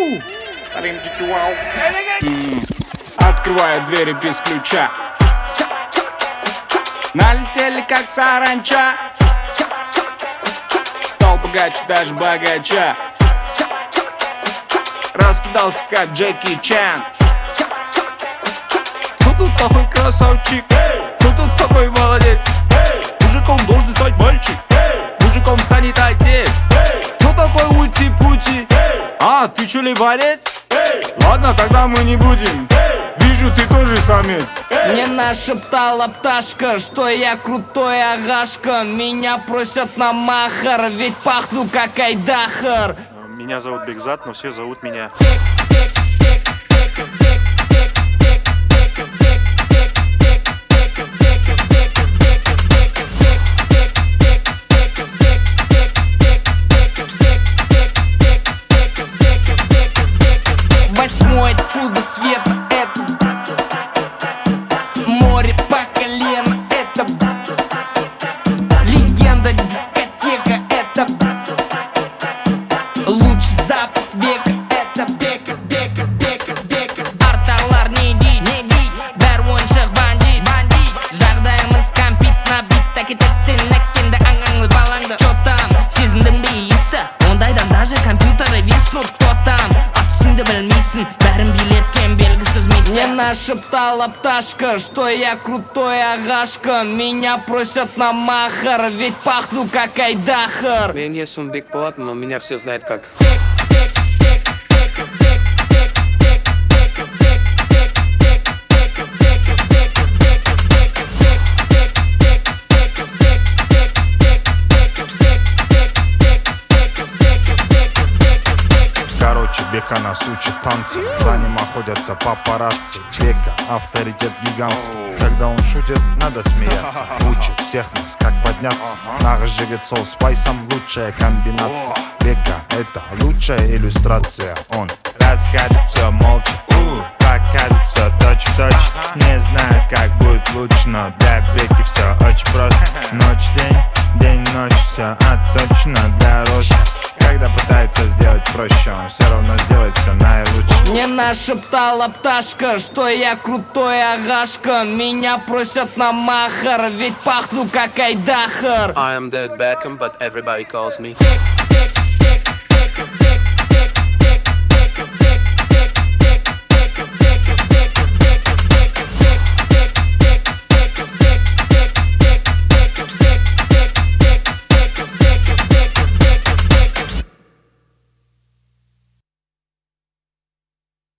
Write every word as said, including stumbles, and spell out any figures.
Открываю двери без ключа. Налетели как саранча. Стал богаче даже богача. Раскидался как Джеки Чан. Кто тут такой красавчик? Кто тут такой молодец? Мужиком должен стать мальчик, мужиком станет отец. Кто такой ути-пути? А, ты чё, либорец? Ладно, тогда мы не будем. Вижу, ты тоже самец. Мне нашептала пташка, что я крутой агашка. Меня просят на махар, ведь пахну как айдахар. Меня зовут Бекзат, но все зовут меня Восьмое чудо света — это море по колено, это легенда дискотека, это лучший запах века, это бека, бека, бека, бека. Арталар не ди, не ди, бәр ойыншық бандит, бандит. Жағдайымыз компит на бит, таки так сен әккенді аңаңлы балаңды. Чё там, сезіндім бе есті, ондайдан даже компьютеры виснут. Кто там, ат үстіңді білмейсің, бәрін билеткен белгісіз миссия. Мне нашептала пташка, что я крутой агашка. Меня просят на махар, ведь пахну как айдахар. Мен есімім Бек болатын, но меня все знают как Короче, Бека нас учит танцы. За ним охотятся папарацци. Бека — авторитет гигантский. Когда он шутит, надо смеяться. Учит всех нас, как подняться. Наш жигет сол спайсом — лучшая комбинация. Бека — это лучшая иллюстрация. Он расскажет все молча, покажет все точь-в-точь. Не знаю, как будет лучше, но для Беки все очень просто. Ночь-день, день-ночь, все отточено для роста. Когда пытается сделать проще, он все равно сделает все наилучше. Мне нашептала пташка, что я крутой агашка. Меня просят на махар, ведь пахну как айдахар. I am David Beckham, but everybody calls me Бек, бек,